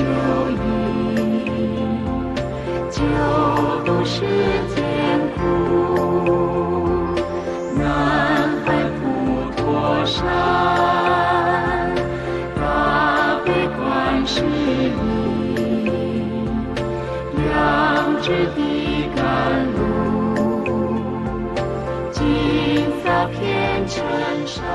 旧忆，旧都市艰苦，南海普陀山，大悲观世音，两只的甘露，今早遍尘沙。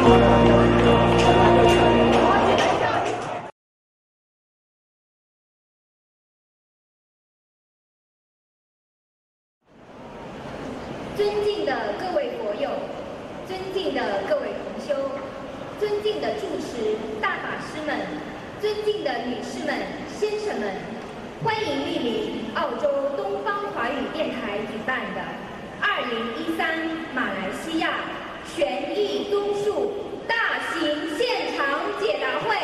尊敬的各位佛友，尊敬的各位同修，尊敬的住持大法师们，尊敬的女士们、先生们，欢迎莅临澳洲东方华语电台举办的2013马来西亚权益综述大型现场解答会。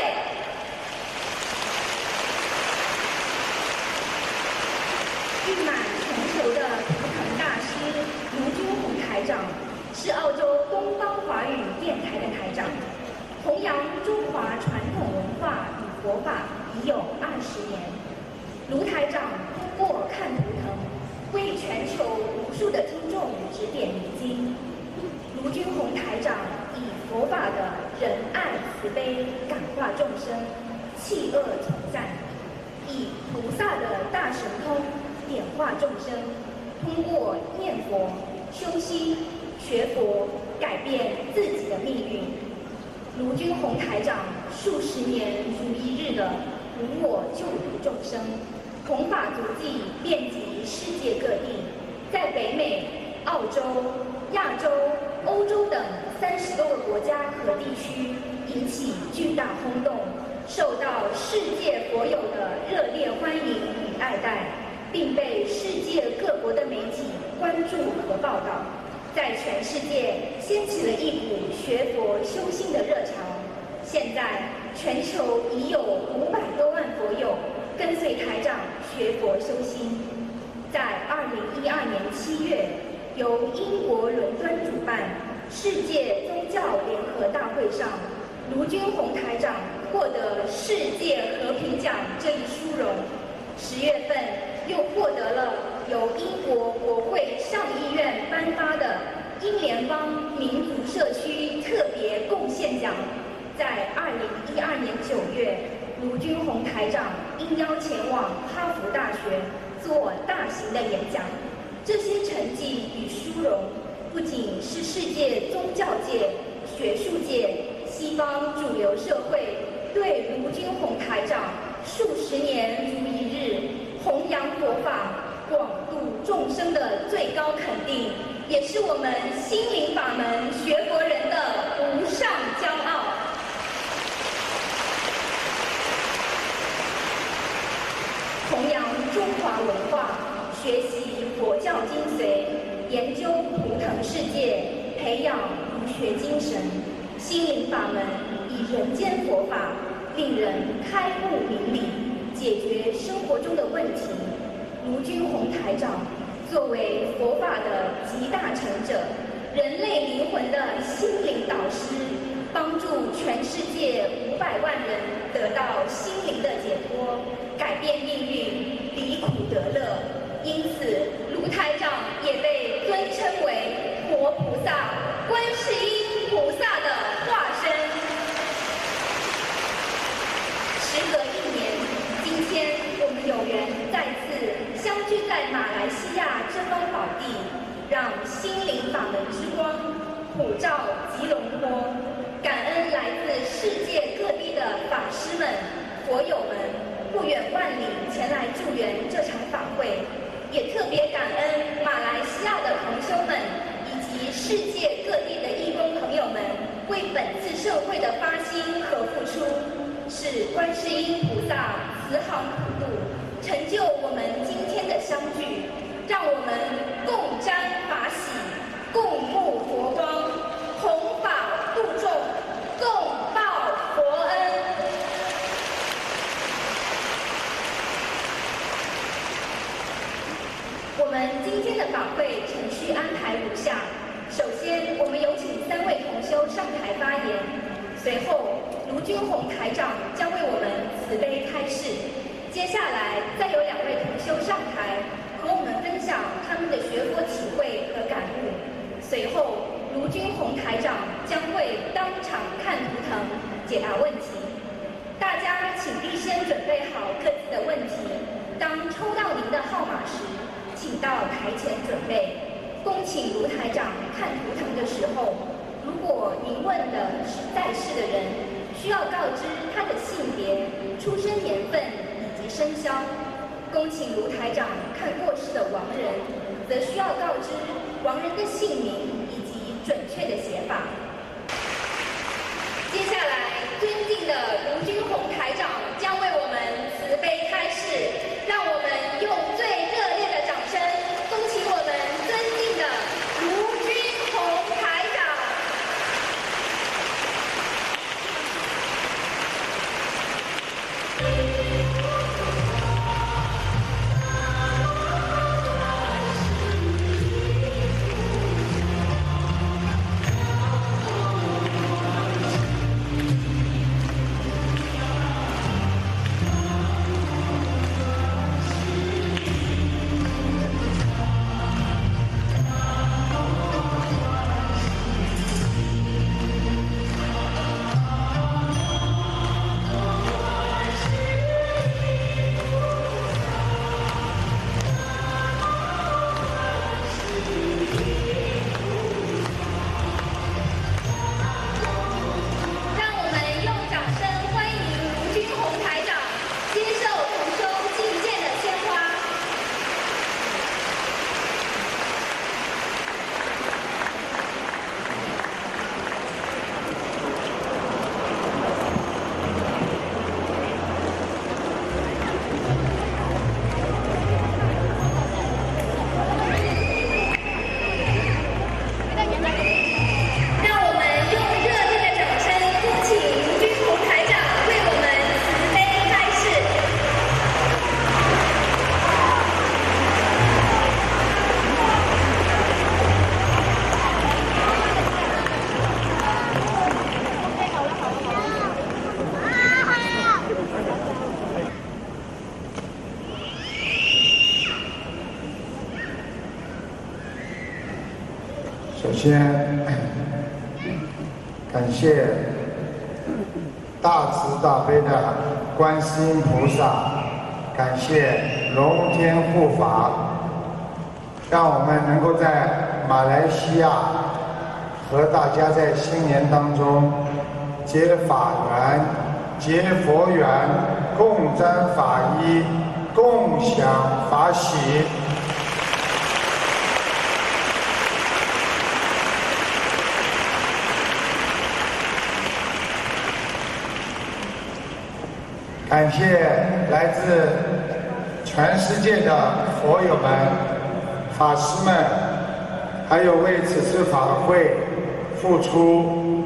誉满全球的图腾大师卢军宏台长是澳洲东方华语电台的台长，弘扬中华传统文化与佛法已有20年。卢台长通过看图腾，为全球无数的听众指点迷津。卢军宏台长以佛法的仁爱慈悲感化众生，弃恶从善，以菩萨的大神通点化众生，通过念佛、修心、学佛，改变自己的命运。卢军宏台长数十年如一日的无我救度众生，弘法足迹遍及世界各地，在北美、澳洲、亚洲、欧洲等30多个国家和地区引起巨大轰动，受到世界佛友的热烈欢迎与爱戴，并被世界各国的媒体关注和报道，在全世界掀起了一股学佛修心的热潮。现在，全球已有500多万佛友跟随台长学佛修心。在2012年7月，由英国伦敦主办世界宗教联合大会上，卢军宏台长获得世界和平奖这一殊荣。10月份又获得了由英国国会上议院颁发的英联邦民族社区特别贡献奖。在2012年9月，卢军宏台长应邀前往哈佛大学做大型的演讲。这些成绩与殊荣，不仅是世界宗教界、学术界、西方主流社会对卢军宏台长数十年如一日弘扬佛法、广度众生的最高肯定，也是我们心灵法门学佛人的无上骄傲。弘扬中华文化，学习佛教精髓，研究图腾世界，培养儒学精神。心灵法门以人间佛法，令人开悟明理，解决生活中的问题。卢军宏台长作为佛法的集大成者，人类灵魂的心灵导师，帮助全世界500万人得到心灵的解脱，改变命运，离苦得乐。因此，卢台长也被尊称为活菩萨、观世音菩萨的化身。时隔1年，今天我们有缘再次相聚在马来西亚这方宝地，让心灵法门之光普照吉隆坡。感恩来自世界各地的法师们、佛友们不远万里前来助缘这场法会，也特别感恩马来西亚的同修们以及世界各地的义工朋友们为本次盛会的发心和付出，是观世音菩萨慈航普渡，成就我们今天的相聚，让我们共沾法喜，共沐佛光，弘法度众，共报佛恩。我们今天的法会程序安排如下：首先，我们有请3位同修上台发言；随后，卢军宏台长将为我们慈悲开示；接下来，再有2位同修上台和我们分享他们的学佛体会和感悟；随后，卢军宏台长将会当场看图腾解答问题。大家请预先准备好各自的问题，当抽到您的号码时，请到台前准备。恭请卢台长看图腾的时候， 如果您问的是在世的人，需要告知他的性别、出生年份以及生肖；恭请卢台长看过世的亡人，则需要告知亡人的姓名以及准确的写法。接下来，尊敬的卢军宏台长将为我们慈悲开示，让我们用最热烈的掌声，恭请我们尊敬的卢军宏台长。 首先，感谢大慈大悲的观世音菩萨，感谢龙天护法，让我们能够在马来西亚和大家在新年当中结法缘、结佛缘，共沾法衣，共享法喜。感谢来自全世界的佛友们、法师们，还有为此次法会付出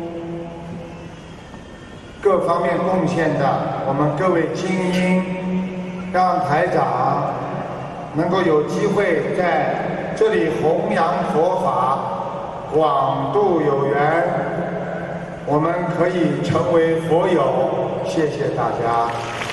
各方面贡献的我们各位精英，让台长能够有机会在这里弘扬佛法，广度有缘，我们可以成为佛友。谢谢大家。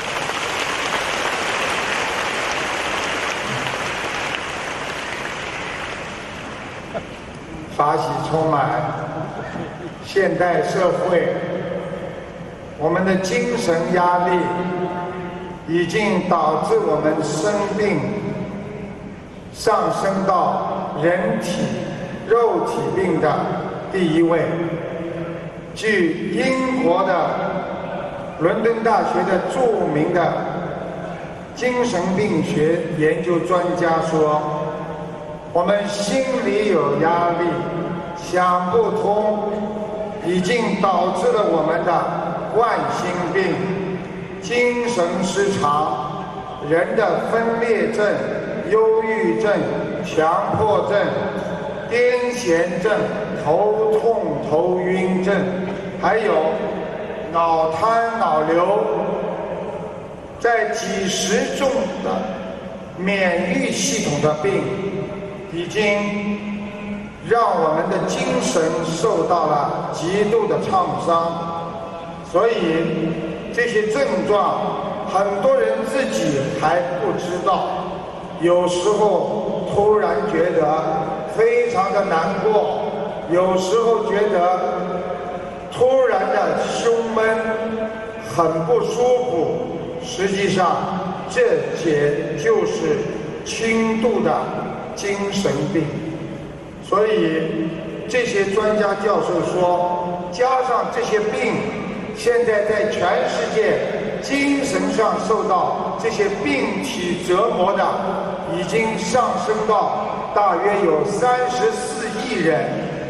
法喜充满。现代社会，我们的精神压力已经导致我们生病上升到人体肉体病的第一位。据英国的伦敦大学的著名的精神病学研究专家说，我们心里有压力，想不通，已经导致了我们的冠心病、精神失常、人的分裂症、忧郁症、强迫症、癫痫症、头痛头晕症，还有脑瘫脑瘤，在几十种的免疫系统的病，已经让我们的精神受到了极度的创伤。所以这些症状很多人自己还不知道，有时候突然觉得非常的难过，有时候觉得突然的胸闷很不舒服，实际上这些就是轻度的精神病。所以这些专家教授说，加上这些病，现在在全世界精神上受到这些病体折磨的，已经上升到大约有34亿人。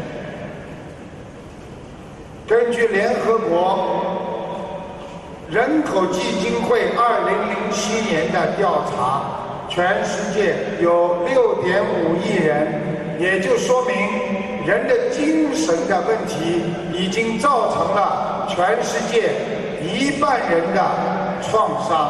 根据联合国人口基金会2007年的调查，全世界有6.5亿人，也就说明人的精神的问题已经造成了全世界1半人的创伤。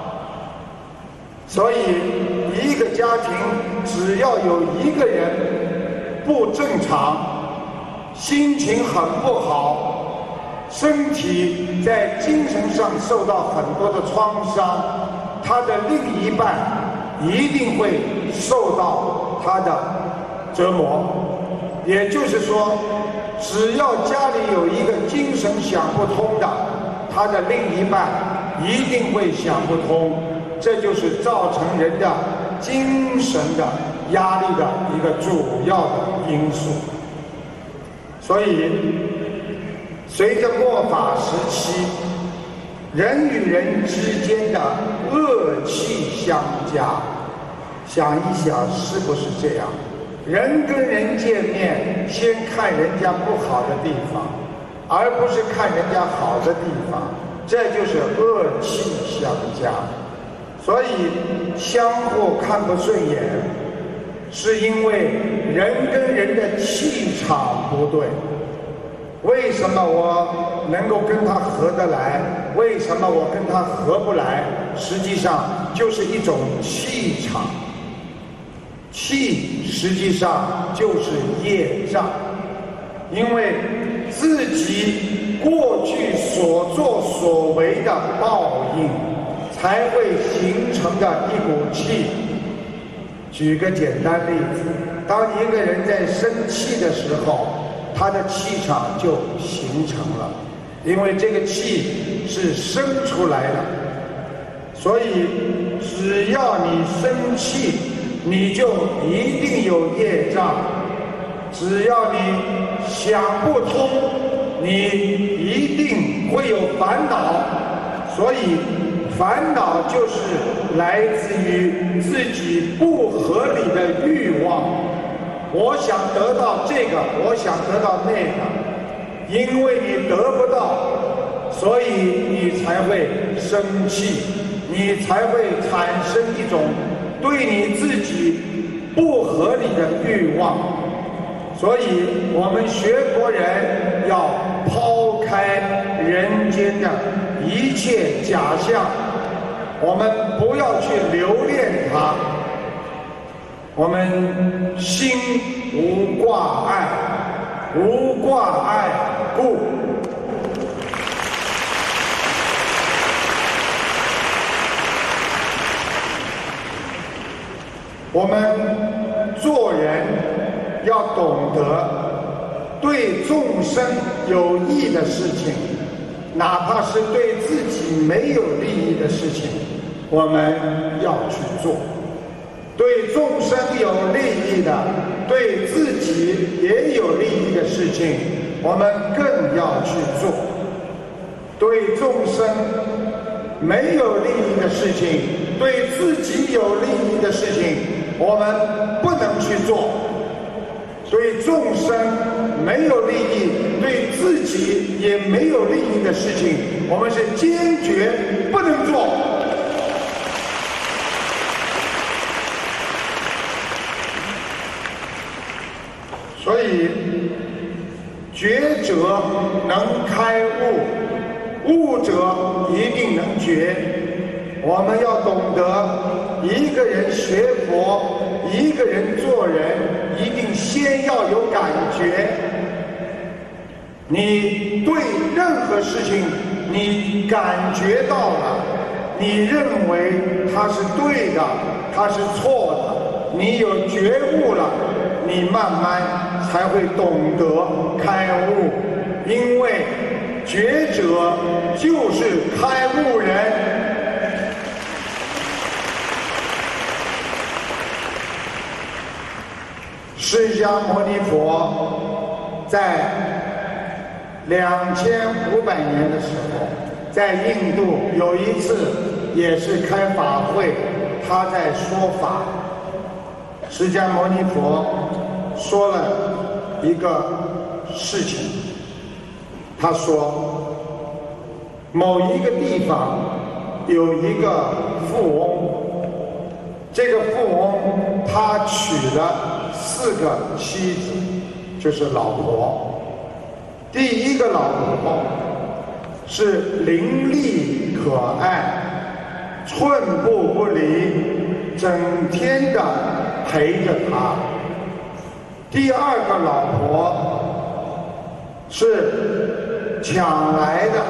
所以一个家庭只要有一个人不正常，心情很不好，身体在精神上受到很多的创伤，他的另一半一定会受到他的折磨。也就是说，只要家里有一个精神想不通的，他的另一半一定会想不通，这就是造成人的精神的压力的一个主要的因素。所以随着末法时期，人与人之间的恶气相加，想一想是不是这样？人跟人见面，先看人家不好的地方，而不是看人家好的地方，这就是恶气相加。所以相互看不顺眼，是因为人跟人的气场不对。为什么我能够跟他合得来？为什么我跟他合不来？实际上就是一种气场。气实际上就是业障，因为自己过去所作所为的报应，才会形成的一股气。举个简单例子，当一个人在生气的时候，他的气场就形成了，因为这个气是生出来的。所以只要你生气，你就一定有业障。只要你想不通，你一定会有烦恼。所以烦恼就是来自于自己不合理的欲望。我想得到这个，我想得到那个，因为你得不到，所以你才会生气，你才会产生一种对你自己不合理的欲望。所以我们学佛人要抛开人间的一切假象，我们不要去留恋它。我们心无挂碍，无挂碍故。我们做人要懂得对众生有益的事情，哪怕是对自己没有利益的事情，我们要去做。对众生有利益的，对自己也有利益的事情，我们更要去做。对众生没有利益的事情，对自己有利益的事情，我们不能去做。对众生没有利益，对自己也没有利益的事情，我们是坚决不能做。所以觉者能开悟，悟者一定能觉。我们要懂得，一个人学佛，一个人做人，一定先要有感觉。你对任何事情你感觉到了，你认为它是对的，它是错的，你有觉悟了，你慢慢才会懂得开悟。因为觉者就是开悟人。释迦牟尼佛在2500年的时候，在印度有一次也是开法会，他在说法。释迦牟尼佛说了一个事情，他说某一个地方有一个富翁，这个富翁他娶了4个妻子，就是老婆。第一个老婆是伶俐可爱，寸步不离，整天的陪着他。第二个老婆是抢来的，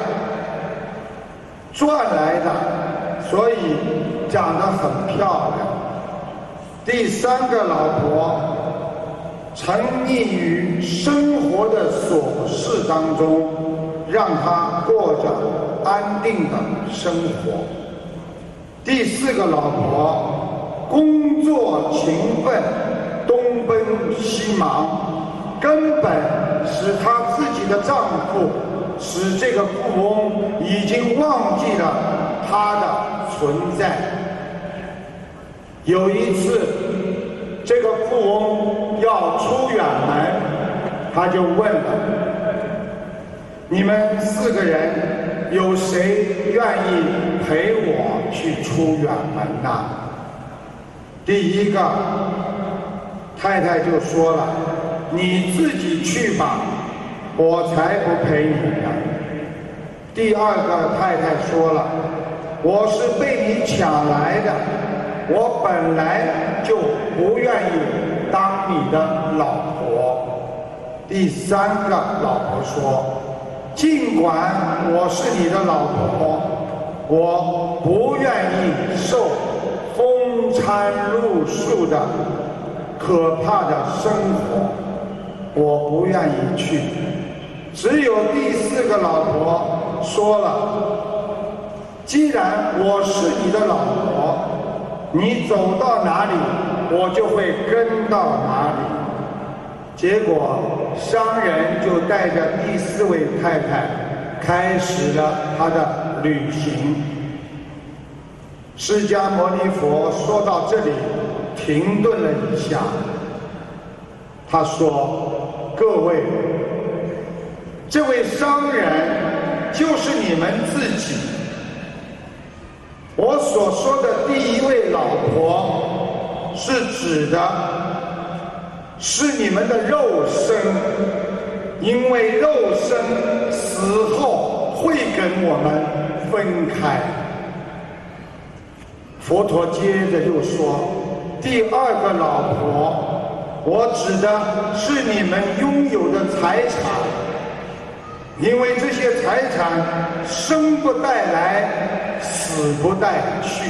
赚来的，所以长得很漂亮。第3个老婆沉溺于生活的琐事当中，让她过着安定的生活。第4个老婆工作勤奋，东奔西忙，根本使她自己的丈夫，使这个富翁已经忘记了她的存在。有一次，这个富翁要出远门，他就问了：你们4个人有谁愿意陪我去出远门呢？第一个太太就说了：你自己去吧，我才不陪你呢。第2个太太说了：我是被你抢来的，我本来就不愿意当你的老婆。第3个老婆说：尽管我是你的老婆，我不愿意受风餐露宿的可怕的生活，我不愿意去。只有第4个老婆说了：既然我是你的老婆，你走到哪里，我就会跟到哪里。结果商人就带着第4位太太开始了他的旅行。释迦牟尼佛说到这里停顿了一下，他说：各位，这位商人就是你们自己。我所说的第1位老婆是指的是你们的肉身，因为肉身死后会跟我们分开。佛陀接着又说：第2个老婆，我指的是你们拥有的财产，因为这些财产生不带来，死不带去。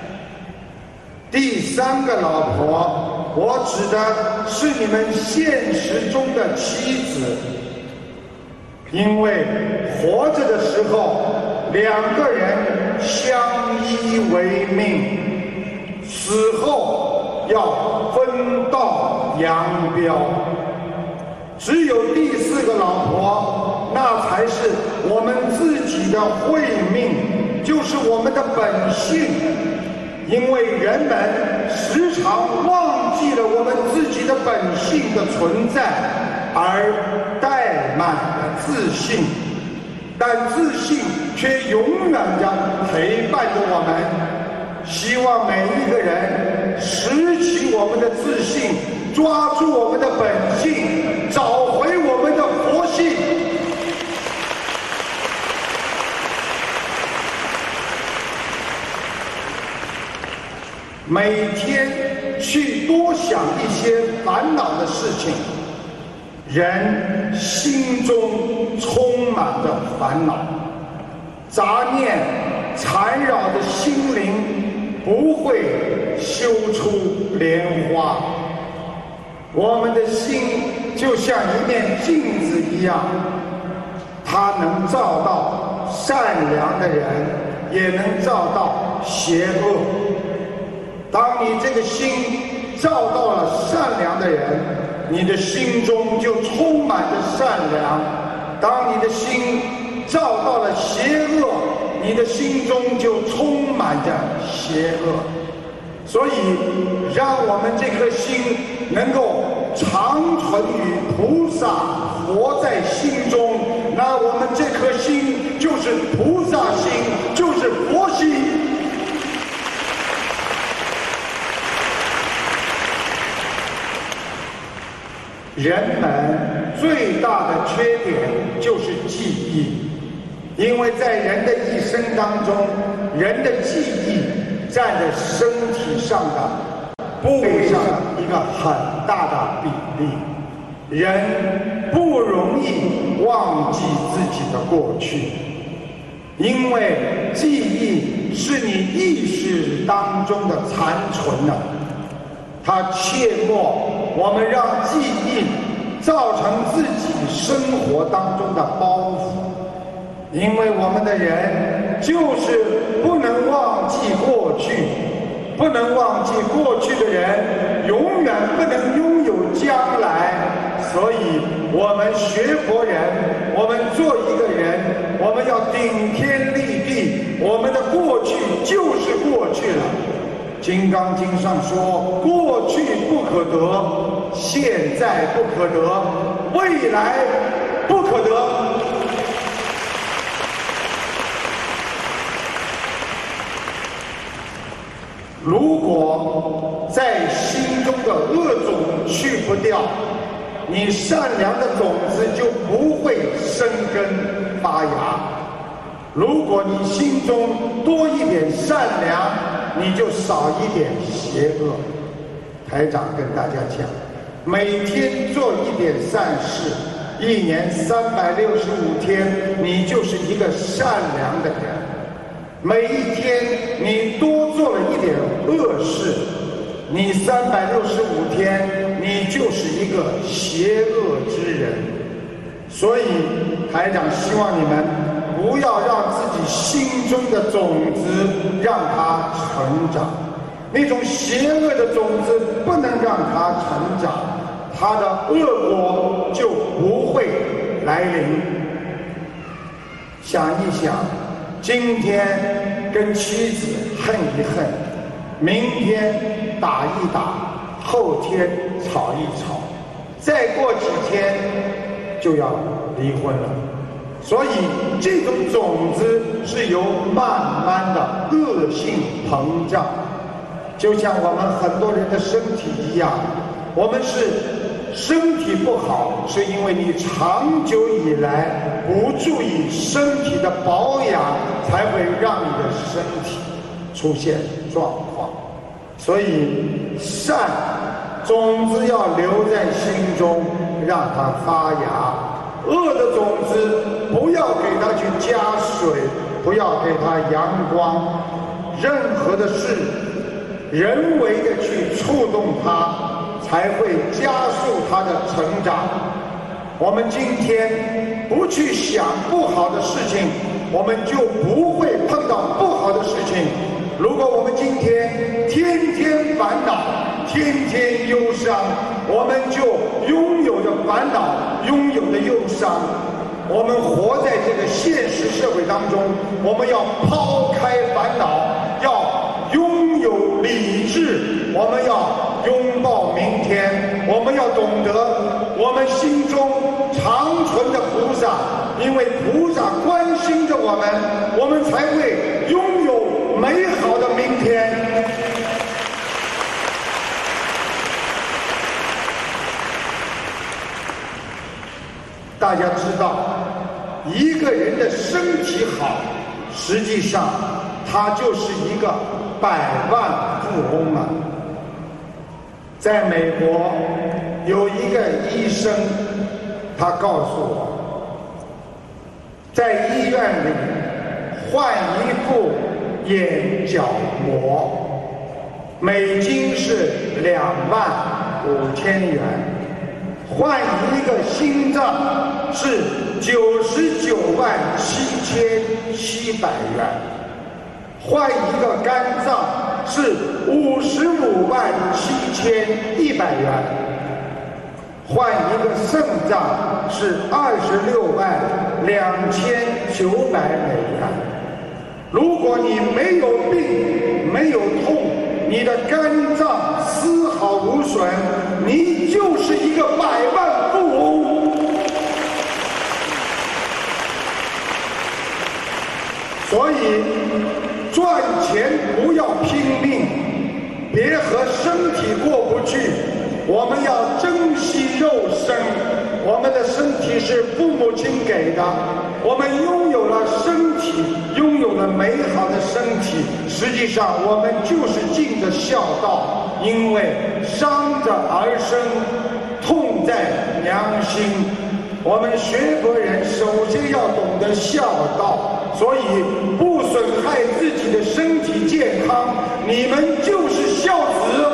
第3个老婆，我指的是你们现实中的妻子，因为活着的时候2个人相依为命，死后要分道扬镳。只有第4个老婆，那才是我们自己的慧命，就是我们的本性。因为人们时常忘记了我们自己的本性的存在，而怠慢了自信，但自信却永远地陪伴着我们。希望每一个人拾起我们的自信，抓住我们的本性，找回我们的佛性。每天去多想一些烦恼的事情，人心中充满着烦恼，杂念缠绕着心灵，不会修出莲花。我们的心就像一面镜子一样，它能照到善良的人，也能照到邪恶。当你这个心照到了善良的人， 你的心中就充满着善良；当你的心照到了邪恶，你的心中就充满着邪恶。所以，让我们这颗心能够长存于菩萨活在心中，那我们这颗心就是菩萨心，就是佛心。人们最大的缺点就是记忆，因为在人的一生当中，人的记忆占着身体上的部位上一个很大的比例。人不容易忘记自己的过去，因为记忆是你意识当中的残存的。他切莫我们让记忆造成自己生活当中的包袱，因为我们的人就是不能忘记过去，不能忘记过去的人永远不能拥有将来。所以我们学佛人，我们做一个人，我们要顶天立地，我们的过去就是过去了。《金刚经》上说，过去不可得，现在不可得，未来不可得。如果在心中的恶种去不掉，你善良的种子就不会生根发芽。如果你心中多一点善良，你就少一点邪恶。台长跟大家讲，每天做一点善事，1年365天，你就是一个善良的人。每一天你多做了一点恶事，你365天你就是一个邪恶之人。所以台长希望你们不要让自己心中的种子让它成长，那种邪恶的种子不能让它成长，它的恶果就不会来临。想一想，今天跟妻子恨一恨，明天打一打，后天吵一吵，再过几天就要离婚了。所以这种种子是由慢慢的恶性膨胀，就像我们很多人的身体一样，我们是身体不好，是因为你长久以来不注意身体的保养，才会让你的身体出现状况。所以善种子要留在心中，让它发芽；恶的种子不要给它去加水，不要给它阳光。任何的事人为的去触动它，才会加速它的成长。我们今天不去想不好的事情，我们就不会碰到不好的事情。如果我们今天天天烦恼，天天忧伤，我们就拥有着烦恼，拥有着忧伤。我们活在这个现实社会当中，我们要抛开烦恼，要拥有理智，我们要拥抱明天，我们要懂得我们心中长存的菩萨，因为菩萨关心着我们，我们才会拥有美好的明天。大家知道，一个人的身体好，实际上他就是一个百万富翁了。在美国有一个医生，他告诉我，在医院里换一副眼角膜，美金是25000元，换一个心脏是997700元，换一个肝脏是557100元， 换一个肾脏是262900美元。如果你没有病，没有痛，你的肝脏丝毫无损，你就是一个百万富翁。所以赚钱不要拼命，别和身体过不去。我们要珍惜肉身，我们的身体是父母亲给的，我们拥有了身体，拥有了美好的身体，实际上我们就是尽着孝道，因为伤着儿身，痛在良心。我们学佛人首先要懂得孝道，所以不损害自己的身体健康，你们就是孝子。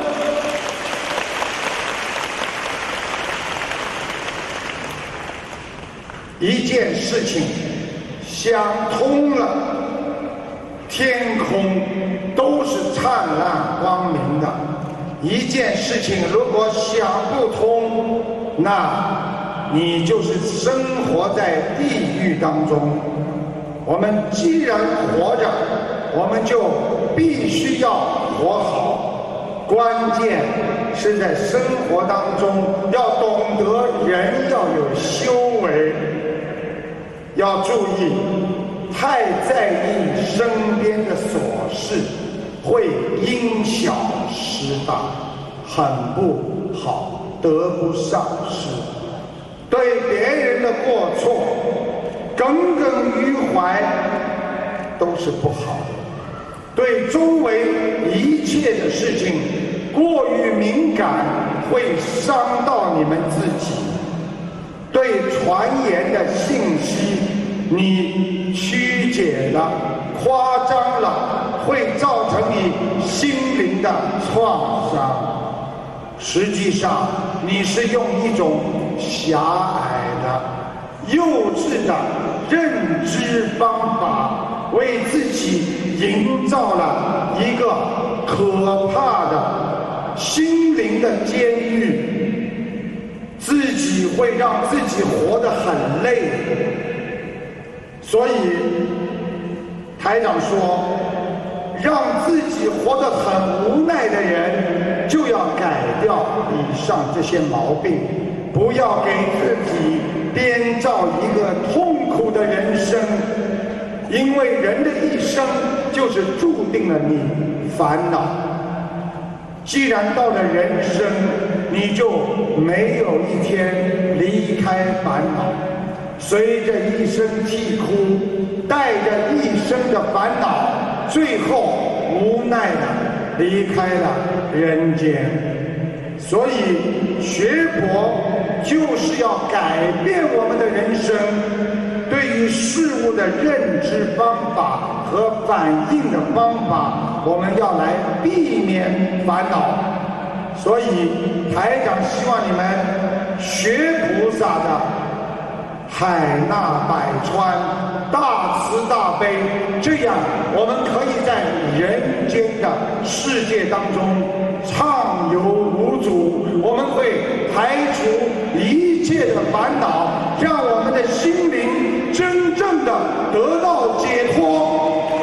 一件事情想通了，天空都是灿烂光明的；一件事情如果想不通，那你就是生活在地狱当中。我们既然活着，我们就必须要活好。关键是在生活当中要懂得人要有修为。要注意，太在意身边的琐事，会因小失大，很不好，得不偿失。对别人的过错耿耿于怀都是不好的。对周围一切的事情过于敏感，会伤到你们自己。对传言的信息，你曲解了、夸张了，会造成你心灵的创伤。实际上，你是用一种狭隘的、幼稚的认知方法，为自己营造了一个可怕的心灵的监狱。自己会让自己活得很累，所以台长说，让自己活得很无奈的人，就要改掉以上这些毛病，不要给自己编造一个痛苦的人生，因为人的一生就是注定了你烦恼。既然到了人生，你就没有一天离开烦恼，随着一声啼哭，带着一生的烦恼，最后无奈的离开了人间。所以学佛就是要改变我们的人生，对于事物的认知方法和反应的方法，我们要来避免烦恼。所以台长希望你们学菩萨的海纳百川、大慈大悲，这样我们可以在人间的世界当中畅游无阻，我们会排除一切的烦恼，让我们的心灵真正的得到解脱。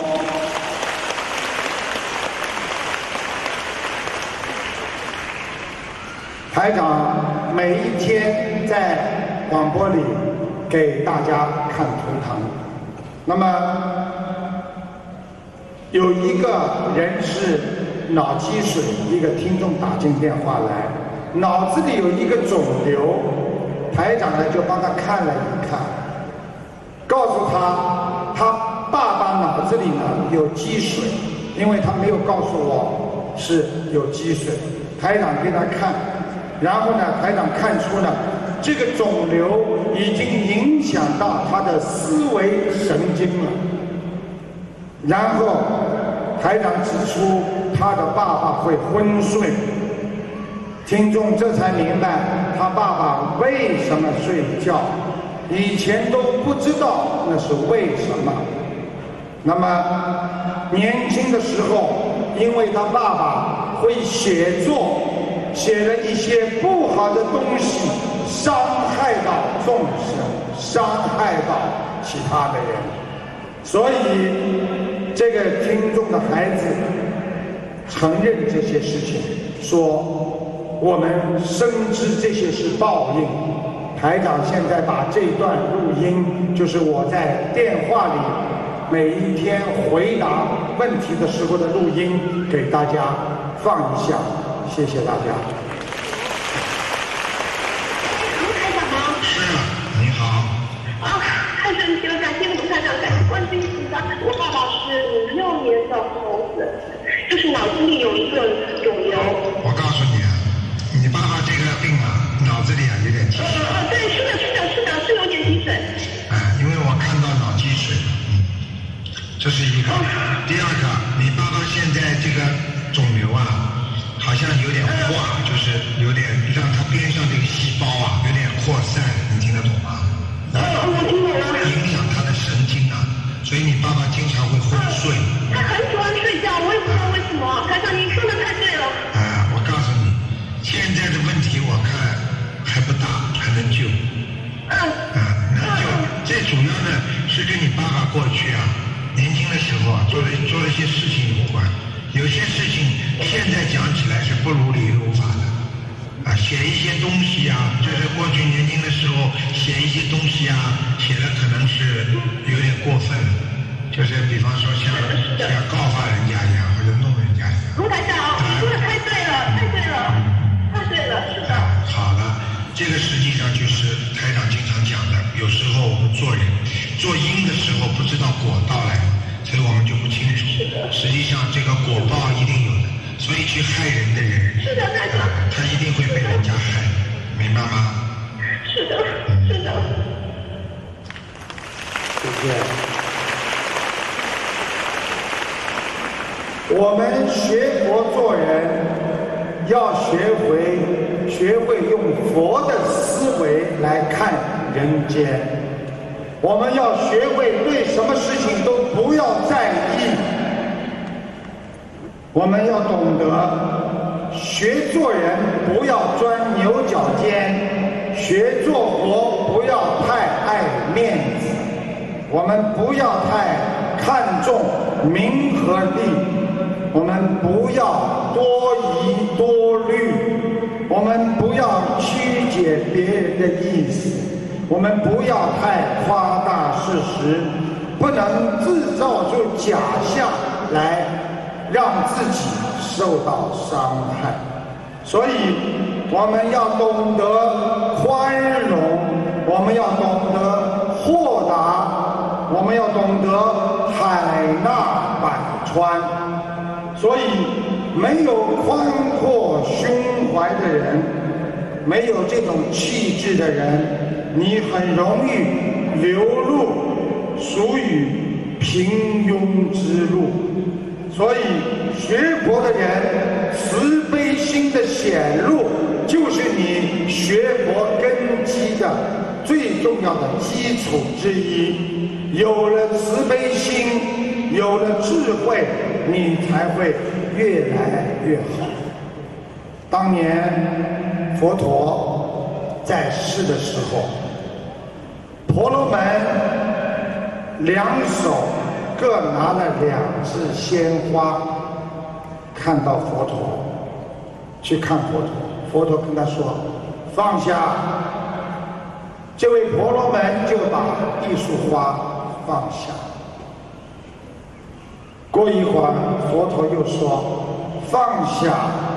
台长每一天在广播里给大家看图腾，那么有一个人是脑积水，一个听众打进电话来，脑子里有一个肿瘤，台长呢就帮他看了一看，告诉他爸爸脑子里呢有积水，因为他没有告诉我是有积水，台长给他看，然后呢台长看出了这个肿瘤已经影响到他的思维神经了，然后台长指出他的爸爸会昏睡，听众这才明白他爸爸为什么睡觉，以前都不知道那是为什么。那么年轻的时候，因为他爸爸会写作， 写了一些不好的东西，伤害到众生，伤害到其他的人。所以这个听众的孩子承认这些事情，说我们深知这些是报应。台长现在把这段录音，就是我在电话里每一天回答问题的时候的录音，给大家放一下，谢谢大家。 卢台长吗？ 是，你好。 太神奇了，感谢卢台长，感谢观世音菩萨。我爸爸是56年的猴子，就是脑子里有一个肿瘤。 我告诉你啊，你爸爸这个病啊，脑子里啊有点积水。 对，是的，是有点积水。 因为我看到脑积水，这是一个。第二个，你爸爸现在这个肿瘤啊，好像有点化，就是有点让他边上这个细胞啊有点扩散，你听得懂吗？ 我听懂了。 影响他的神经啊，所以你爸爸经常会昏睡。 他很喜欢睡觉，我也不知道为什么。台长，您说的太对了。 我告诉你，现在的问题我看还不大，还能救。能救。最主要的是跟你爸爸过去啊，年轻的时候啊，做了一些事情有关。有些事情现在讲起来是不如理如法的。写一些东西啊，就是过去年轻的时候写一些东西啊，写的可能是有点过分了，就是比方说像告发人家一样，或者弄人家一样。 卢台长，你说的太对了，是的。 好了，这个实际上就是台长经常讲的，有时候我们做人做因的时候不知道果到来，所以我们就不清楚。实际上这个果报一定有的。所以去害人的人， 是的，台长， 他一定会被人家害，明白吗？ 是的。 谢谢。我们学佛做人，要学会用佛的思维来看人间。我们要学会对什么事情都不要在意。我们要懂得学做人不要钻牛角尖，学做佛不要太爱面子，我们不要太看重名和利，我们不要多疑多虑，我们不要曲解别人的意思，我们不要太夸大事实，不能制造出假象来让自己受到伤害。所以我们要懂得宽容，我们要懂得豁达，我们要懂得海纳百川。所以没有宽阔胸怀的人，没有这种气质的人，你很容易流露属于平庸之路。所以学佛的人慈悲心的显露，就是你学佛根基的最重要的基础之一。有了慈悲心，有了智慧，你才会越来越好。当年佛陀在世的时候，婆罗门两手各拿了2支鲜花，看到佛陀，去看佛陀。佛陀跟他说：“放下。”这位婆罗门就把一束花放下。过一会儿，佛陀又说：“放下。”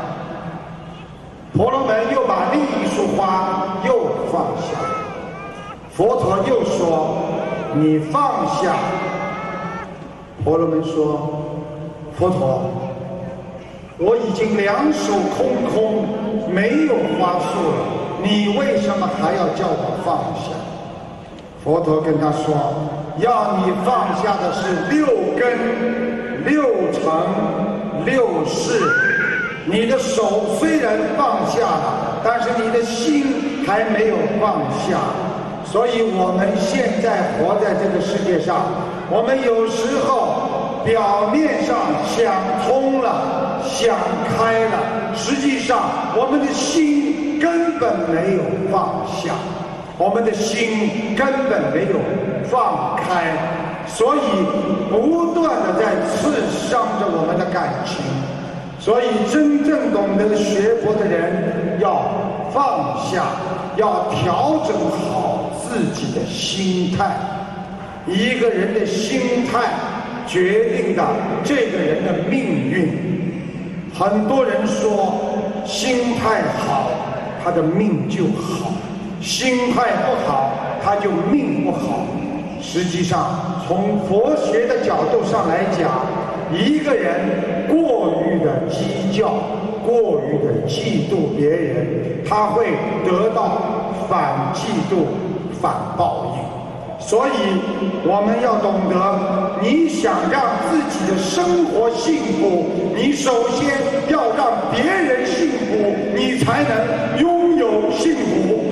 婆罗门又把另一束花又放下。佛陀又说：“你放下。”婆罗门说：“佛陀，我已经2手空空，没有花束了，你为什么还要叫我放下？”佛陀跟他说：“要你放下的是6根、6尘、6识。你的手虽然放下了，但是你的心还没有放下。所以我们现在活在这个世界上，我们有时候表面上想通了、想开了，实际上我们的心根本没有放下，我们的心根本没有放开，所以不断的在刺伤着我们的感情。所以真正懂得学佛的人要放下，要调整好自己的心态。一个人的心态决定了这个人的命运。很多人说心态好他的命就好，心态不好他就命不好。实际上从佛学的角度上来讲，一个人过于的计较，过于的嫉妒别人，他会得到反嫉妒反报应。所以我们要懂得，你想让自己的生活幸福，你首先要让别人幸福，你才能拥有幸福。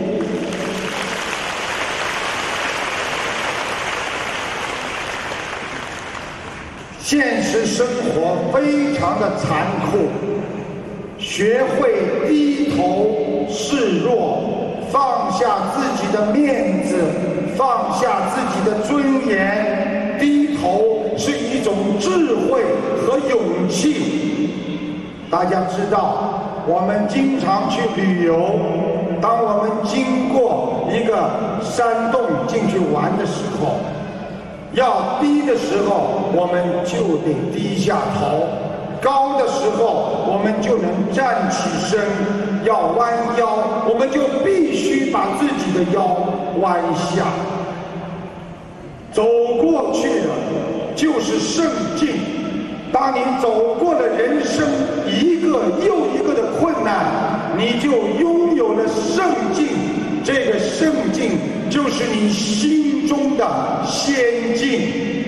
现实生活非常的残酷，学会低头示弱，放下自己的面子，放下自己的尊严，低头是一种智慧和勇气。大家知道，我们经常去旅游，当我们经过一个山洞进去玩的时候，要低的时候我们就得低下头，高的时候我们就能站起身，要弯腰我们就必须把自己的腰弯下。走过去了就是圣境，当你走过了人生一个又一个的困难，你就拥有了圣境。这个圣境就是你心中的仙境。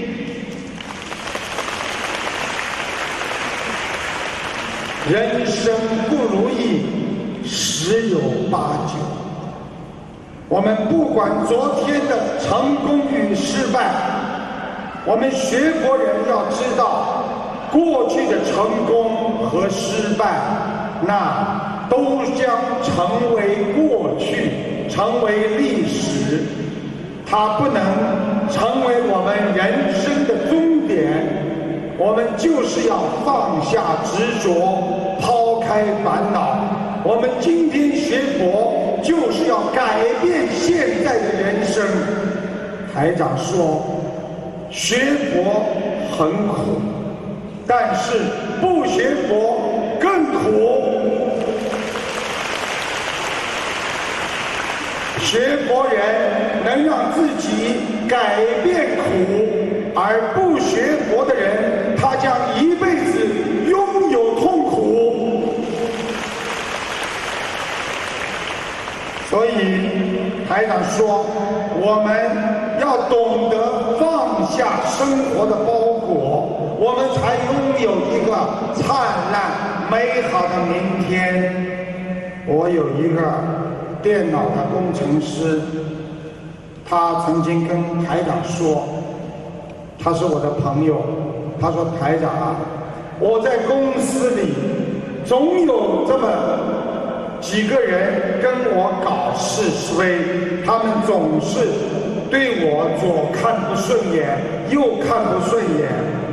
人生不如意十有八九，我们不管昨天的成功与失败，我们学佛人要知道，过去的成功和失败，那都将成为过去，成为历史，它不能成为我们人生的终点。我们就是要放下执着，抛开烦恼。我们今天学佛就是要改变现在的人生。台长说，学佛很苦，但是不学佛更苦。学佛人能让自己改变苦，而不学佛的人，他将一辈子拥有痛苦。所以台长说，我们要懂得放下生活的包裹，我们才拥有一个灿烂美好的明天。我有一个电脑的工程师，他曾经跟台长说，他是我的朋友，他说，台长啊，我在公司里总有这么几个人跟我搞是非，他们总是对我左看不顺眼，右看不顺眼，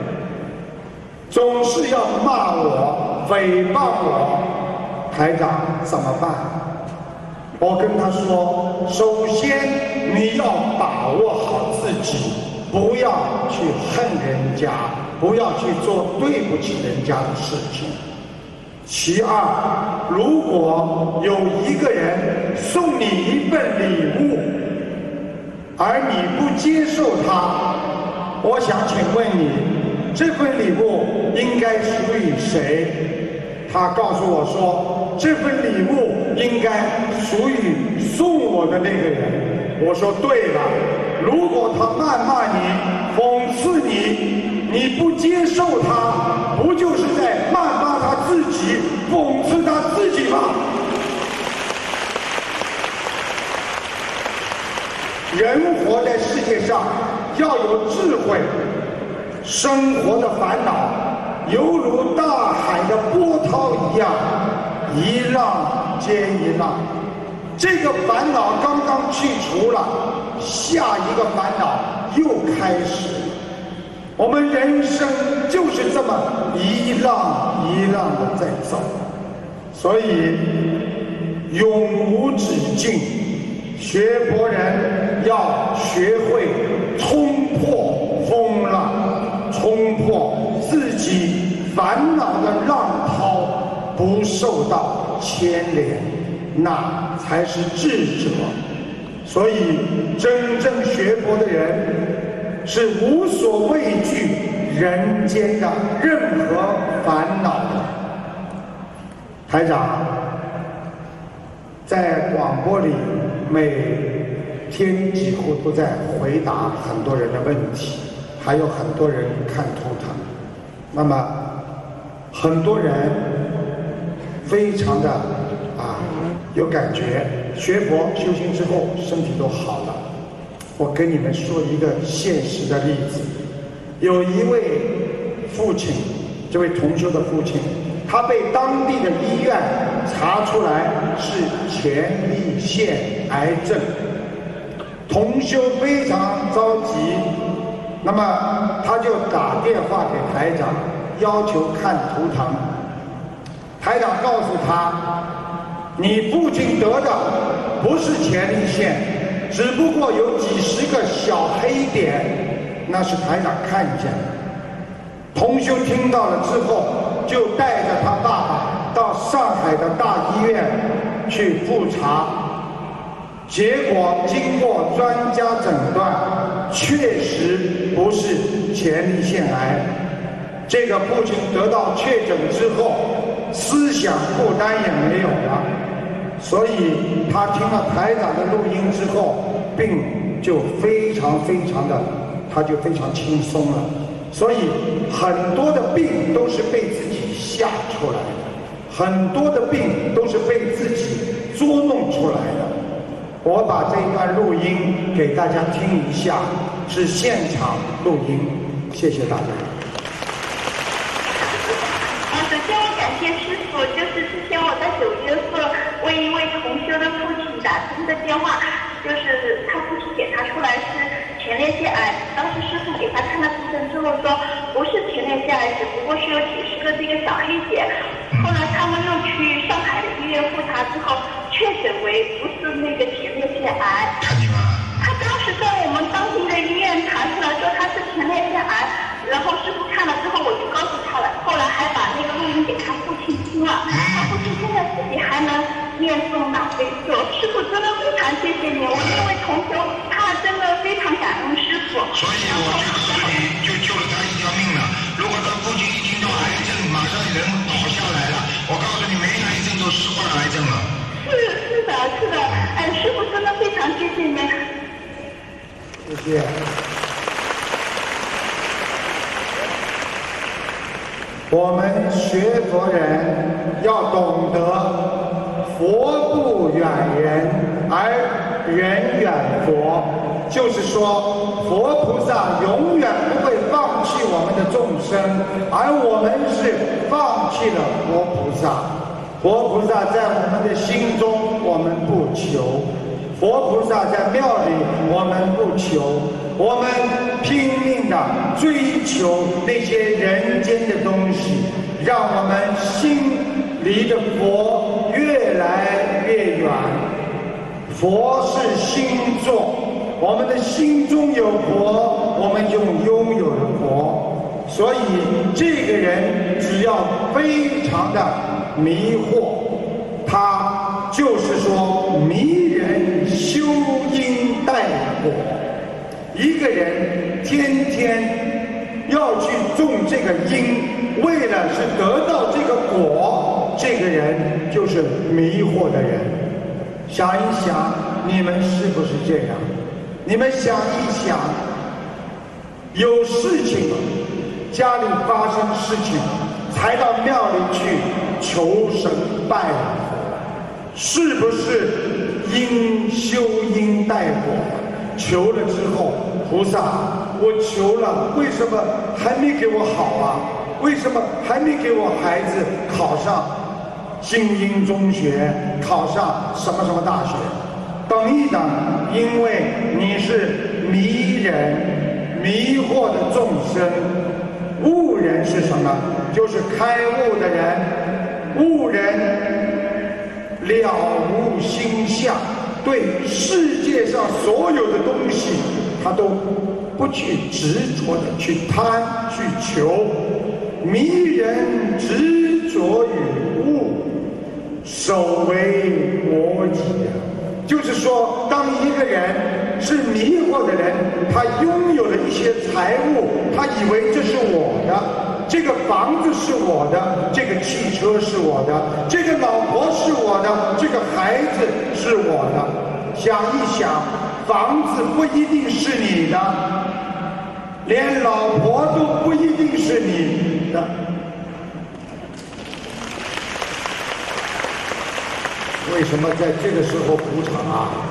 总是要骂我，诽谤我。台长怎么办？我跟他说，首先你要把握好自己，不要去恨人家，不要去做对不起人家的事情。其二，如果有一个人送你一份礼物，而你不接受他，我想请问你，这份礼物应该属于谁？他告诉我说，这份礼物应该属于送我的那个人。我说对了，如果他谩骂你，讽刺你，你不接受他，不就是在谩骂他自己，讽刺他自己吗？人活在世界上要有智慧， 生活的烦恼犹如大海的波涛一样，一浪接一浪。这个烦恼刚刚去除了，下一个烦恼又开始。我们人生就是这么一浪一浪的在走，所以永无止境。学佛人要学会冲破风浪，冲破自己烦恼的浪涛，不受到牵连，那才是智者。所以真正学佛的人是无所畏惧人间的任何烦恼的。台长在广播里每天几乎都在回答很多人的问题，还有很多人看图腾。那么很多人非常的有感觉，学佛修行之后身体都好了。我跟你们说一个现实的例子，有一位父亲，这位同修的父亲，他被当地的医院查出来是前列腺癌症。同修非常着急，那么他就打电话给台长，要求看图腾。台长告诉他，你父亲得的不是前列腺，只不过有几十个小黑点，那是台长看见的。同修听到了之后，就带着他爸爸到上海的大医院去复查，结果经过专家诊断，确实不是前列腺癌。这个父亲得到确诊之后，思想负担也没有了，所以他听了台长的录音之后，病就非常的，他就非常轻松了。所以很多的病都是被自己吓出来的，很多的病都是被自己捉弄出来的。我把这一段录音给大家听一下，是现场录音，谢谢大家。 首先我感谢师父，就是之前我在9月份为一位同修的父亲打通的电话，就是他父亲检查出来是前列腺癌，当时师父给他看了图腾之后说不是前列腺癌，只不过是有几十个这个小黑点。后来他们又去上海的医院复查之后，确诊为不是那个前列腺癌。他当时在我们当地的医院查出来说他是前列腺癌，然后师父看了之后我就告诉他了，后来还把那个录音给他父亲听了，他父亲现在自己还能念诵大悲咒。师父真的非常谢谢你，我这位同修他真的非常感恩师父。 所以我就告诉你，就救了他一条命了。如果他父亲一听到癌症，马上人倒下来了，我告诉你，没癌症都是患癌症了。 是的，师父真的非常谢谢你。 谢谢。我们学佛人要懂得佛不远人，而人远佛。就是说，佛菩萨永远不会放弃我们的众生，而我们是放弃了佛菩萨。佛菩萨在我们的心中，我们不求；佛菩萨在庙里，我们不求。我们拼命地追求那些人间的东西，让我们心离着佛越来越远。佛是心作，我们的心中有佛，我们就拥有了佛。所以这个人只要非常的迷惑，他就是说迷人修因带果。一个人天天要去种这个因，为了是得到这个果，这个人就是迷惑的人。想一想，你们是不是这样？你们想一想，有事情，家里发生事情，才到庙里去求神拜佛，是不是因修因带果？求了之后，菩萨我求了，为什么还没给我好啊？为什么还没给我孩子考上精英中学，考上什么什么大学？等一等，因为你是迷人、迷惑的众生。悟人是什么？就是开悟的人。悟人了无心相，对世界上所有的东西，他都不去执着的去贪去求。迷人执着于物，首为我己。就是说，当一个人是迷惑的人，他拥有了一些财物，他以为这是我的，这个房子是我的，这个汽车是我的，这个老婆是我的，这个孩子是我的。想一想，房子不一定是你的，连老婆都不一定是你的。为什么在这个时候鼓掌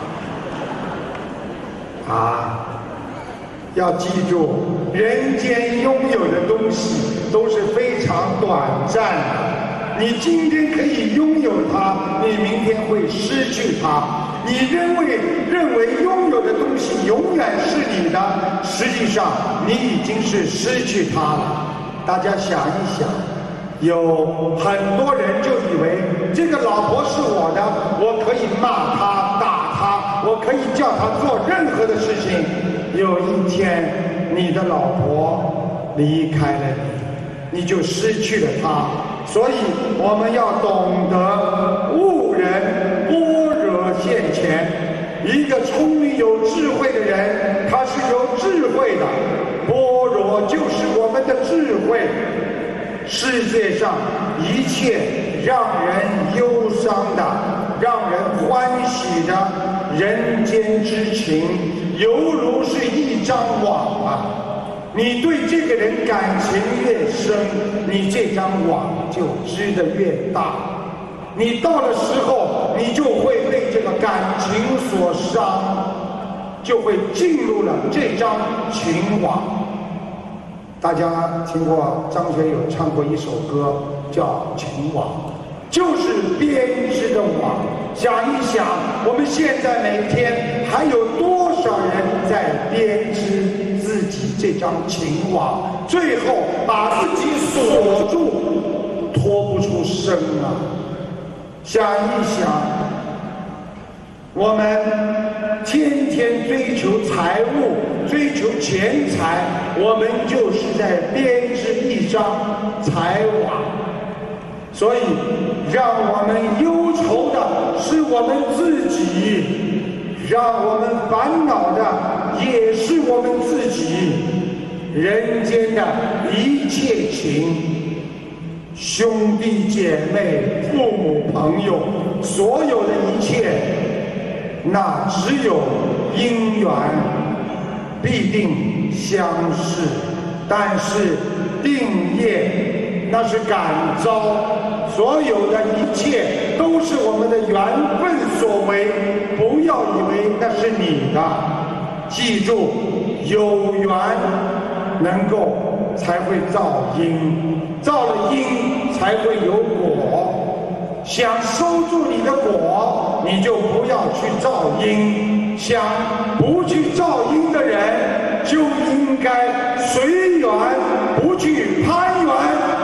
啊？要记住，人间拥有的东西都是非常短暂的。你今天可以拥有它，你明天会失去它。你认为拥有的东西永远是你的，实际上你已经是失去它了。大家想一想，有很多人就以为这个老婆是我的，我可以骂她、打她，我可以叫她做任何的事情。有一天，你的老婆离开了你，你就失去了她。所以我们要懂得悟人，般若现前。一个聪明有智慧的人，他是有智慧的，般若就是我们的智慧。世界上一切让人忧伤的、让人欢喜的人间之情，犹如是一张网啊！你对这个人感情越深，你这张网就织得越大。你到了时候，你就会被这个感情所伤，就会进入了这张情网。大家听过张学友唱过一首歌叫《情网》，就是编织的网。想一想，我们现在每天还有多少人在编织自己这张情网，最后把自己锁住，脱不出身啊！想一想，我们天天追求财物，追求钱财，我们就是在编织一张财网。所以让我们忧愁的是我们自己，让我们烦恼的也是我们自己。人间的一切情，兄弟姐妹、父母朋友，所有的一切，那只有因缘必定相识，但是定业那是感召。所有的一切都是我们的缘分所为，不要以为那是你的。记住，有缘能够才会造因，造了因才会有果。想收住你的果，你就不要去造因；想不去造因的人，就应该随缘，不去攀缘。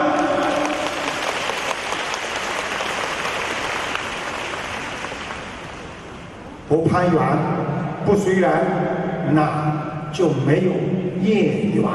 不攀缘，不随缘，那就没有业缘。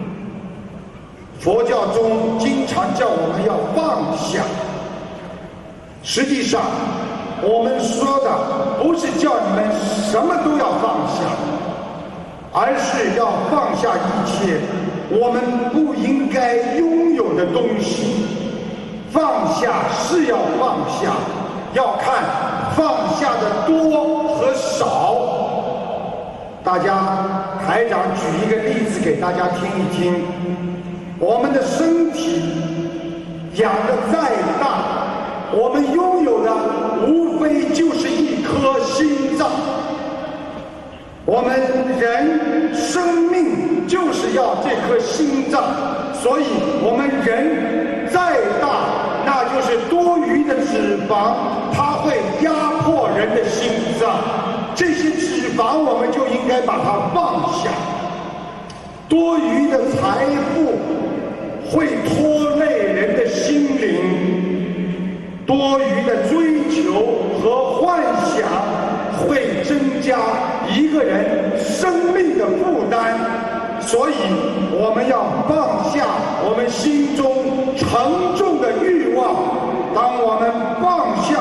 佛教中经常叫我们要放下，实际上我们说的不是叫你们什么都要放下，而是要放下一切我们不应该拥有的东西。放下是要放下，要看放下的多和少。大家，台长举一个例子给大家听一听。我们的身体养得再大，我们拥有的无非就是一颗心脏。 我们人生命就是要这颗心脏，所以我们人再大，那就是多余的脂肪，它会压迫人的心脏。这些脂肪我们就应该把它放下。多余的财富会拖累人的心灵，多余的追求和幻想会增加一个人生命的负担，所以我们要放下我们心中沉重的欲望。当我们放下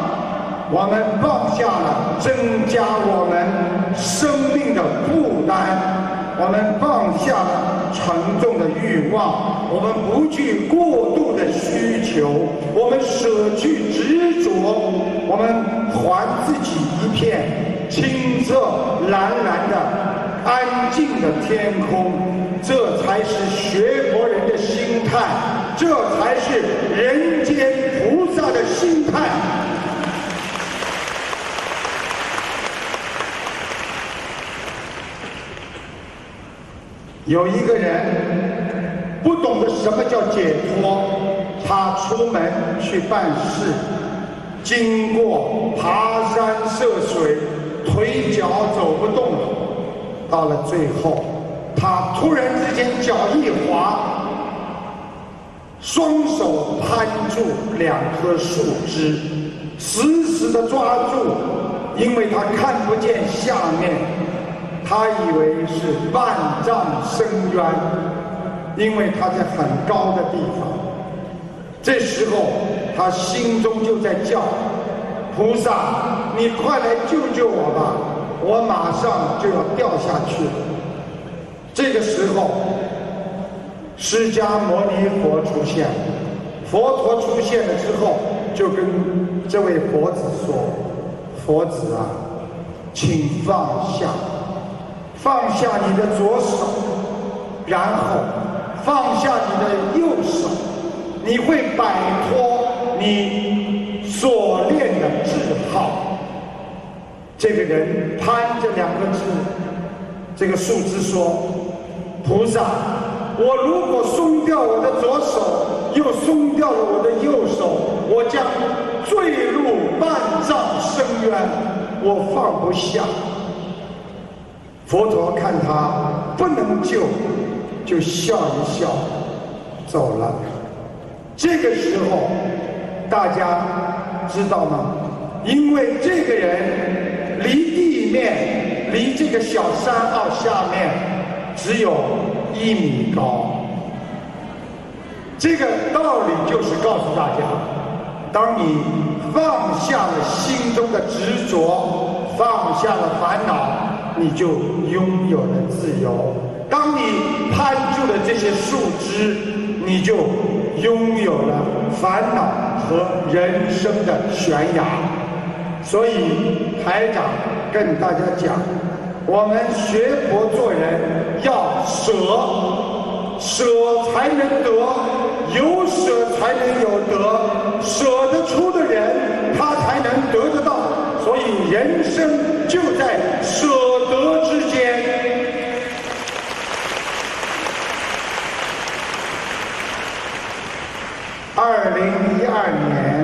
了，增加我们生命的负担。我们放下了沉重的欲望，我们不去过度的需求，我们舍去执着，我们还自己一片清澈蓝蓝的安静的天空。这才是学佛人的心态，这才是人间菩萨的心态。有一个人不懂得什么叫解脱，他出门去办事，经过爬山涉水，腿脚走不动了。到了最后，他突然之间脚一滑，双手攀住两棵树枝，死死地抓住，因为他看不见下面。他以为是万丈深渊，因为他在很高的地方。这时候他心中就在叫：菩萨，你快来救救我吧，我马上就要掉下去了。这个时候释迦牟尼佛出现了，佛陀出现了之后，就跟这位佛子说：佛子啊，请放下，放下你的左手，然后放下你的右手，你会摆脱你所练的桎梏。这个人攀着两个这个树枝说：菩萨，我如果松掉我的左手，又松掉了我的右手，我将坠入万丈深渊，我放不下。佛陀看他不能救，就笑一笑走了。这个时候大家知道吗？因为这个人离地面，离这个小山坳下面只有1米高。这个道理就是告诉大家，当你放下了心中的执着，放下了烦恼，你就拥有了自由。当你攀住了这些树枝，你就拥有了烦恼和人生的悬崖。所以台长跟大家讲，我们学佛做人要舍，舍才能得，有舍才能有得，舍得出的人他才能得得到。所以人生就在舍得之间。2012年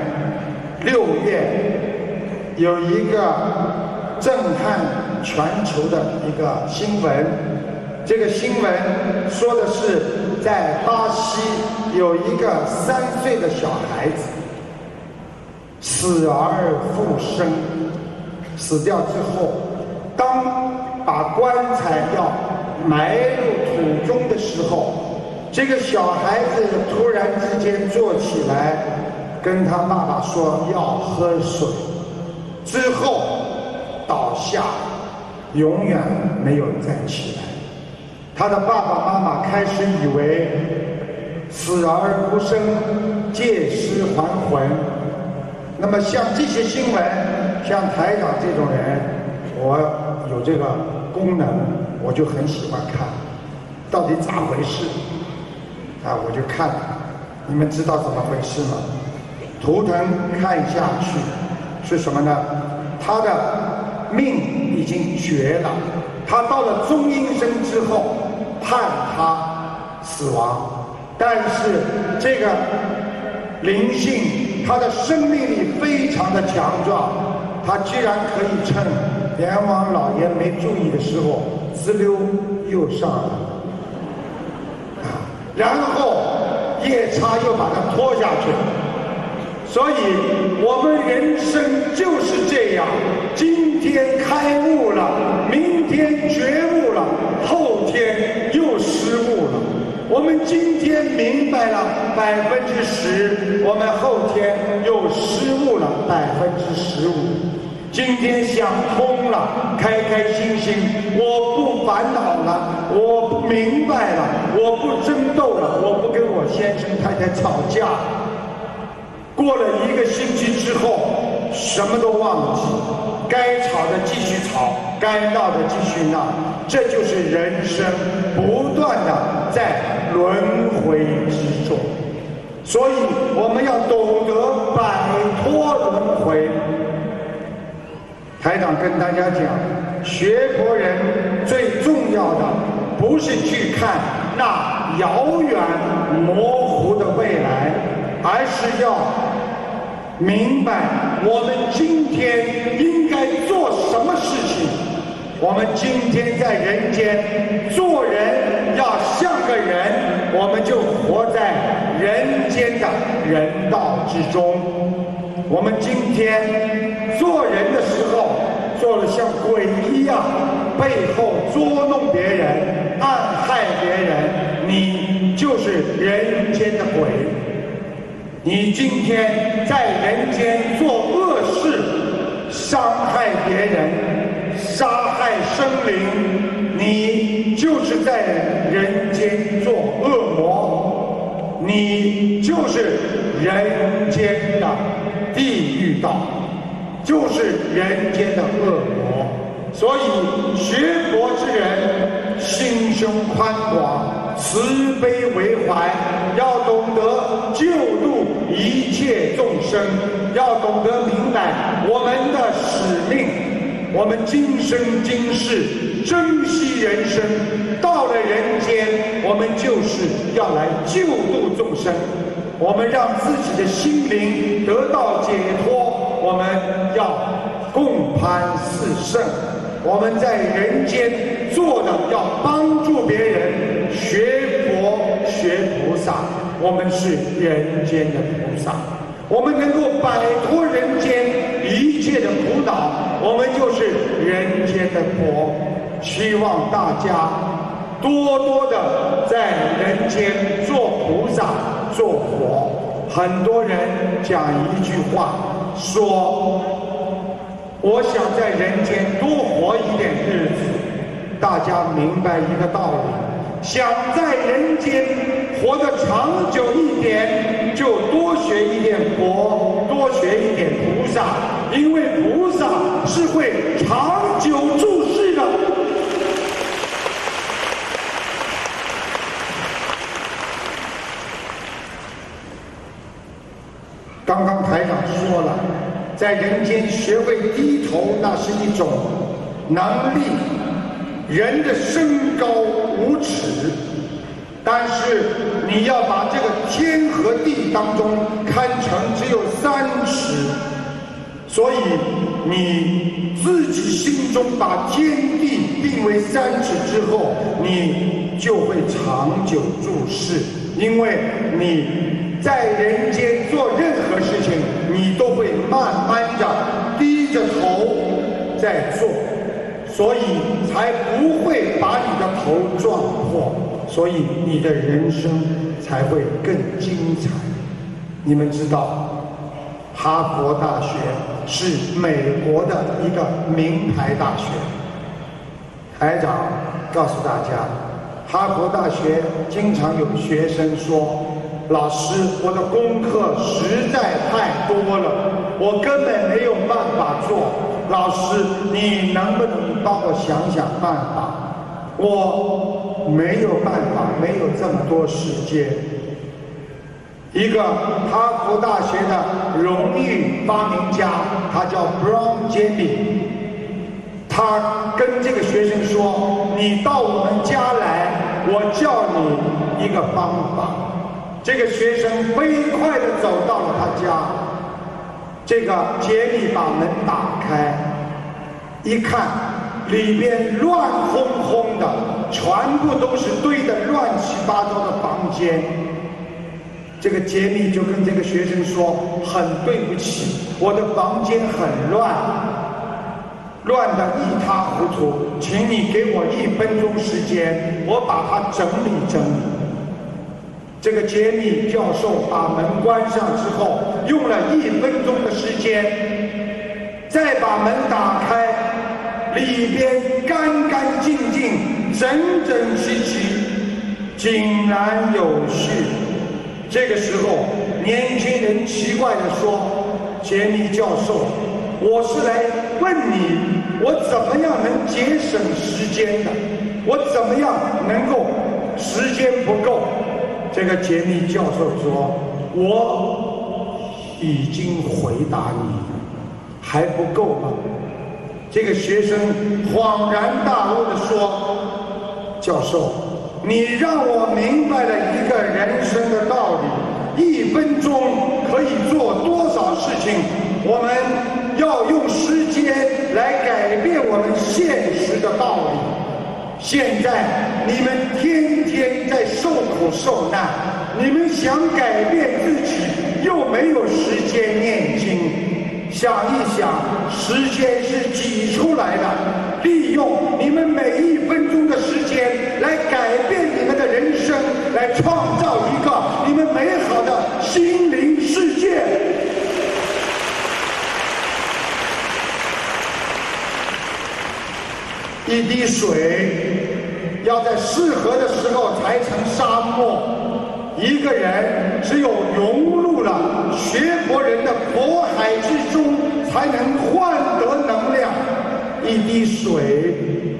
6月，有一个震撼全球的一个新闻。这个新闻说的是，在巴西有一个3岁的小孩子死而复生。死掉之后，当把棺材要埋入土中的时候，这个小孩子突然之间坐起来，跟他爸爸说要喝水，之后倒下，永远没有再起来。他的爸爸妈妈开始以为死而复生，借尸还魂。那么像这些新闻，像台长这种人，我有这个功能，我就很喜欢看，到底咋回事？我就看，你们知道怎么回事吗？图腾看下去是什么呢？他的命已经绝了， 他到了中阴身之后判他死亡，但是这个灵性他的生命力非常的强壮，他居然可以趁阎王老爷没注意的时候滋溜又上来了，然后夜叉又把他拖下去。所以我们人生就是这样，今天开悟了，明天觉悟了，后天又失误了。我们今天明白了10%，我们后天又失误了15%。今天想通了，开开心心，我不烦恼了，我不明白了，我不争斗了，我不跟我先生太太吵架。过了1个星期之后，什么都忘记，该吵的继续吵，该闹的继续闹，这就是人生不断的在轮回之中。所以我们要懂得摆脱轮回。台长跟大家讲，学佛人最重要的不是去看那遥远模糊的未来，而是要明白我们今天应该做什么事情。我们今天在人间做人要像个人，我们就活在人间的人道之中。我们今天做人的时候做了像鬼一样，背后捉弄别人，暗害别人，你就是人间的鬼。你今天在人间做恶事，伤害别人，杀害生灵，你就是在人间做恶魔，你就是人间的地狱道，就是人间的恶魔。所以学佛之人心胸宽广，慈悲为怀，要懂得救度一切众生，要懂得明白我们的使命。我们今生今世珍惜人生，到了人间我们就是要来救度众生，我们让自己的心灵得到解脱，我们要共攀四圣。我们在人间做的要帮助别人，学佛学菩萨，我们是人间的菩萨。我们能够摆脱人间一切的苦恼，我们就是人间的佛。希望大家多多的在人间做菩萨做佛。很多人讲一句话说，我想在人间多活一点日子。大家明白一个道理，想在人间活得长久一点，就多学一点佛，多学一点菩萨，因为菩萨是会长久住世的。刚刚台长说了，在人间学会低头，那是一种能力。人的身高5尺，但是你要把这个天和地当中看成只有3尺，所以你自己心中把天地定为3尺之后，你就会长久住世，因为你在人间做任何事情，你都会慢慢的低着头在做，所以才不会把你的头撞破，所以你的人生才会更精彩。你们知道，哈佛大学是美国的一个名牌大学。台长告诉大家，哈佛大学经常有学生说，老师，我的功课实在太多了，我根本没有办法做。老师，你能不能帮我想想办法？我没有办法，没有这么多时间。一个哈佛大学的荣誉发明家，他叫 Brown Jimmy， 他跟这个学生说：“你到我们家来，我教你一个方法。”这个学生飞快地走到了他家，这个杰米把门打开，一看里边乱哄哄的，全部都是堆得乱七八糟的房间。这个杰米就跟这个学生说：“很对不起，我的房间很乱，乱得一塌糊涂，请你给我1分钟时间，我把它整理整理。”这个杰米教授把门关上之后，用了1分钟的时间，再把门打开，里边干干净净，整整齐齐，井然有序。这个时候，年轻人奇怪地说：“杰米教授，我是来问你，我怎么样能节省时间的？我怎么样能够时间不够？”这个杰米教授说：“我已经回答你了，还不够吗？”这个学生恍然大悟地说：“教授，你让我明白了一个人生的道理，1分钟可以做多少事情？我们要用时间来改变我们现实的道理。现在你们天天在受苦受难，你们想改变自己，又没有时间念经。想一想，时间是挤出来的，利用你们每1分钟的时间来改变你们的人生，来创造一个你们美好的心灵世界。”一滴水要在适合的时候才成沙漠，一个人只有融入了学佛人的佛海之中，才能换得能量。一滴水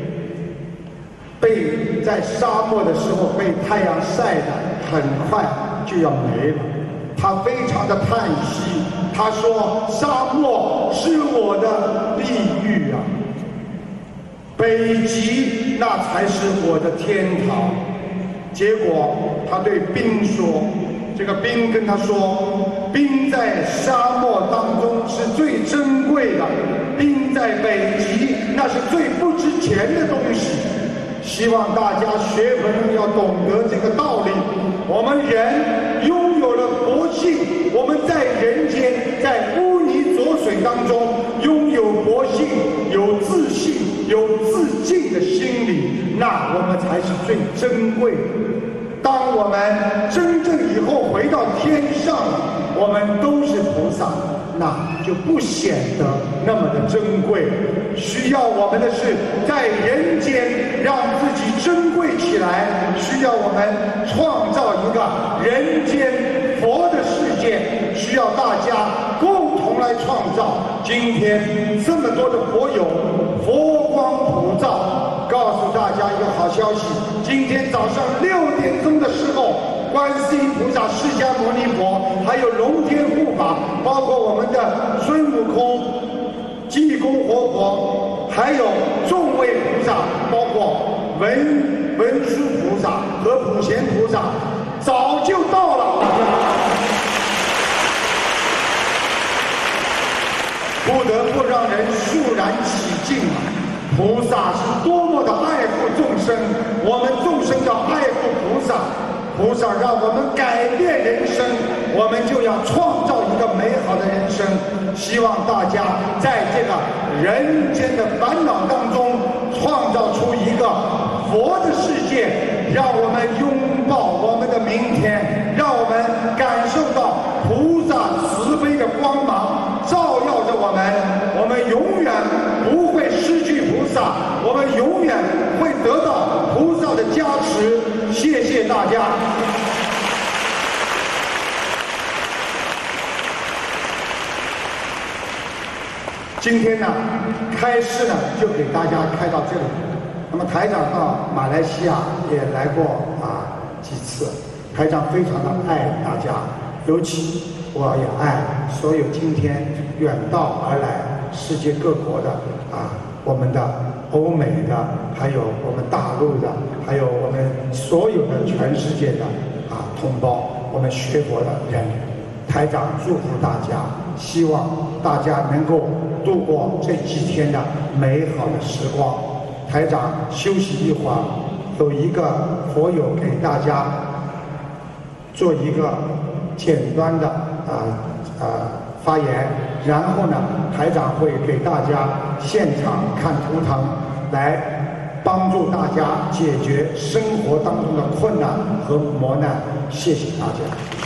在沙漠的时候被太阳晒得很快就要没了，他非常的叹息，他说：“沙漠是我的地狱啊，北极那才是我的天堂。”结果他对冰说，这个冰跟他说：“冰在沙漠当中是最珍贵的，冰在北极那是最不值钱的东西。”希望大家学佛人要懂得这个道理。我们人拥有了佛性，我们在人间，在污泥浊水当中拥有佛性，有自信，有自净的心理，那我们才是最珍贵的。当我们真正以后回到天上，我们都是菩萨，那就不显得那么的珍贵。需要我们的是在人间让自己珍贵起来，需要我们创造一个人间佛的世界，需要大家共同来创造。今天这么多的佛友，佛光普照，告诉大家一个好消息，今天早上6点钟的时候，观世音菩萨、释迦牟尼佛，还有龙天护法，包括我们的孙悟空、济公活佛，还有众位菩萨，包括文殊菩萨和普贤菩萨，早就到了。不得不让人肃然起敬啊！菩萨是多么的爱护众生，我们众生要爱护菩萨。菩萨让我们改变人生，我们就要创造一个美好的人生。希望大家在这个人间的烦恼当中，创造出一个佛的世界，让我们拥抱我们的明天，让我们感受到菩萨慈悲的光芒照耀着我们，我们永远不会失去菩萨，我们永远会得到菩萨的加持。谢谢大家。今天呢，开示呢就给大家开到这里。那么台长到马来西亚也来过几次，台长非常的爱大家，尤其我也爱所有今天远道而来世界各国的我们的欧美的，还有我们大陆的，还有我们所有的全世界的同胞，我们学佛的人。台长祝福大家，希望大家能够度过这几天的美好的时光。台长休息一会儿，有一个佛友给大家做一个简单的发言，然后呢，台长会给大家现场看图腾，来帮助大家解决生活当中的困难和磨难。谢谢大家。